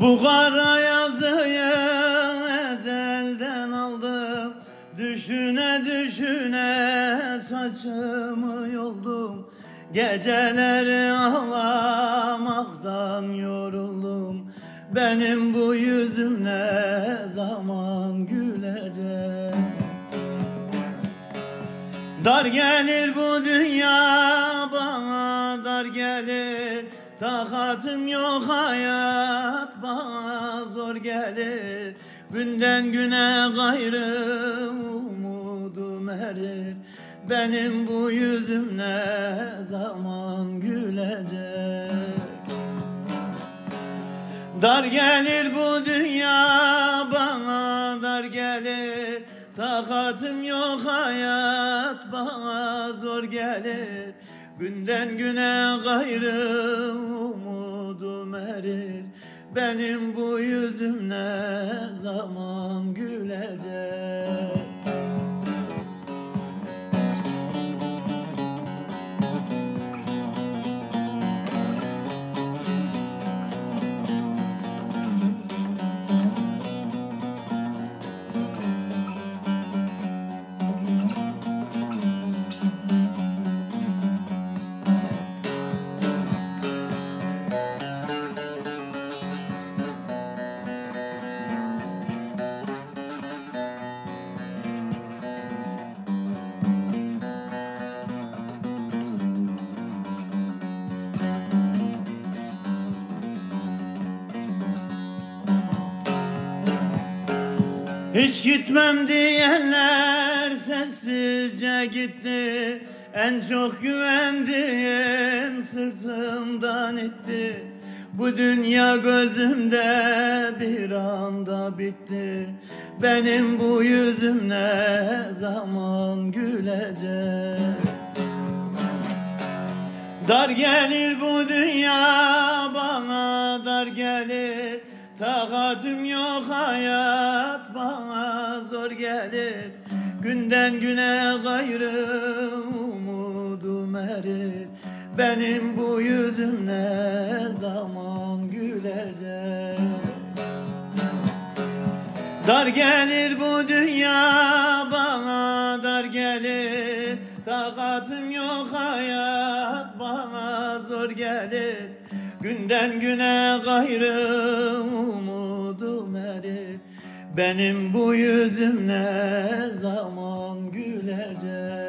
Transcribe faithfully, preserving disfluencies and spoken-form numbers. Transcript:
Bu kara yazıyı ezelden aldım, düşüne düşüne saçımı yoldum. Geceleri ağlamaktan yoruldum. Benim bu yüzüm ne zaman gülecek? Dar gelir bu dünya bana, dar gelir. Takatım yok, hayat bana zor gelir. Günden güne gayrı umudum erir. Benim bu yüzüm ne zaman gülecek? Dar gelir bu dünya bana, dar gelir. Takatım yok, hayat bana zor gelir. Günden güne gayrı umudum erir. Benim bu yüzüm ne zaman gülecek? Hiç gitmem diyenler sessizce gitti. En çok güvendiğim sırtımdan itti. Bu dünya gözümde bir anda bitti. Benim bu yüzüm ne zaman gülecek? Dar gelir bu dünya bana, dar gelir. Takatım yok, hayat bana zor gelir. Günden güne gayrı umudum erir. Benim bu yüzüm ne zaman gülecek? Dar gelir bu dünya bana, dar gelir. Takatım yok, hayat bana zor gelir. Günden güne gayrı umudum erir. Benim bu yüzüm ne zaman gülecek?